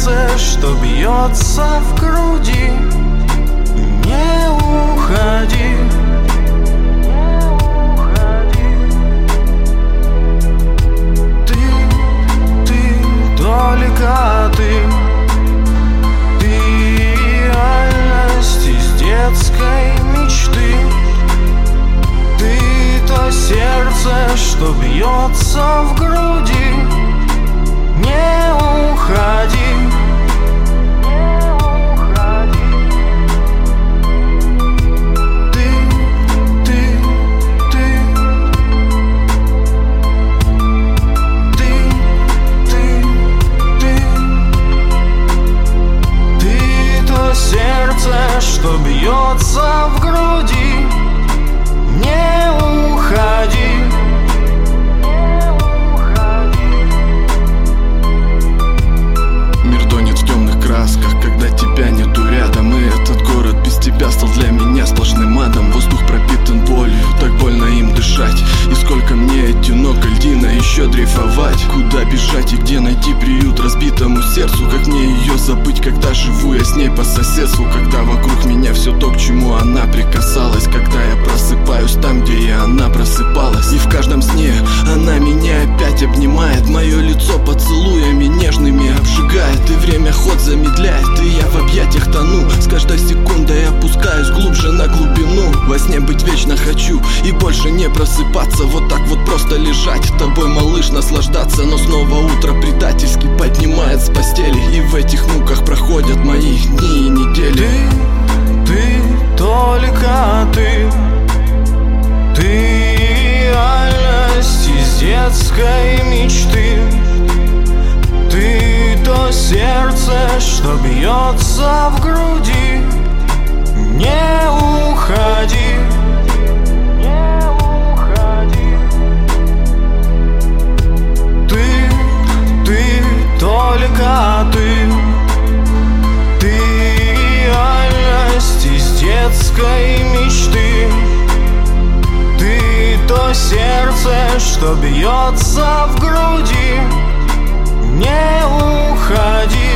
сердце, что бьется в груди. Не уходи. Только ты реальность из детской мечты. Ты то сердце, что бьется в груди. Не уходи. Что бьется в груди. Не уходи. Мир тонет в темных красках, когда тебя нету рядом. И этот город без тебя стал для меня сплошным адом. Воздух пропитан болью, так больно им дышать. И сколько мне одиноко, льдина, еще дрейфовать. Куда бежать и где найти приют разбитому сердцу? Как мне ее забыть, когда живу я с ней по соседству? Когда вокруг меня все то, к чему она прикасалась. Когда я просыпаюсь там, где и она просыпалась. И в каждом сне она меня опять обнимает. Мое лицо поцелуями нежными обжигает. И время ход замедляет, и я в объятиях тону. С каждой секундой опускаюсь глубже на глубину. Во сне быть вечно хочу и больше не просыпаться. Вот так вот просто лежать, тобой, малыш, наслаждаться. Но снова утро предательски поднимает с постели. И в этих муках проходят мои дни и недели. Ты, только ты реальность из детской мечты. Ты то сердце, что бьется в груди. Не уходи. Ты, только ты реальность из детской мечты. Ты то сердце, что бьется в груди. Не уходи.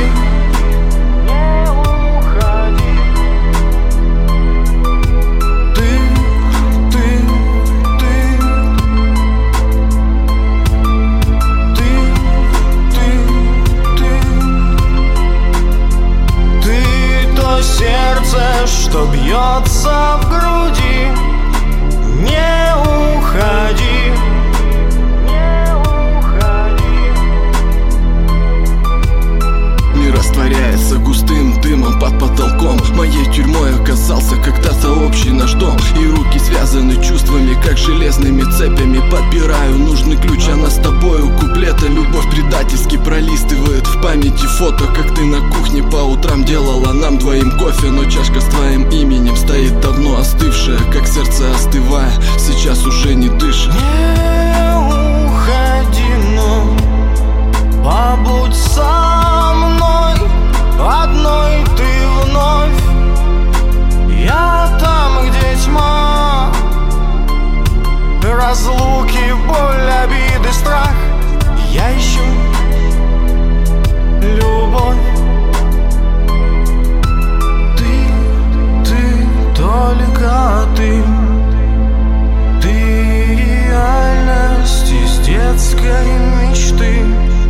Сердце, что бьется в груди. Не уходи. Мир растворяется густым дымом под потолком. Моей тюрьмой оказался когда-то общий наш дом. И руки связаны чувствами, как железными цепями. Подбираю нужный ключ, она с тобою куплета. Любовь предательски пролистывает в памяти фото. Как ты на кухне по утрам делала нам двоим кофе. Но чашка с твоим именем стоит давно остывшая. Как сердце остывая, сейчас уже не дышит. Не уходи, но побудь со мной. Одной ты вновь. Я там, где тьма, разлуки, боль, обиды, страх. Я ищу любовь. Ты, только ты реальность из детской мечты.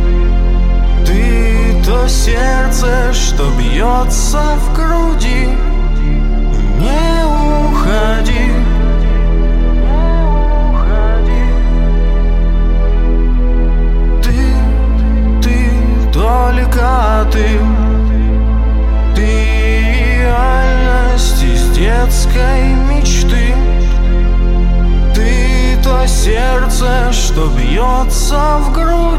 Ты то сердце, что бьется в груди. Не уходи. Ты, только ты реальность из детской мечты. Ты то сердце, что бьется в груди.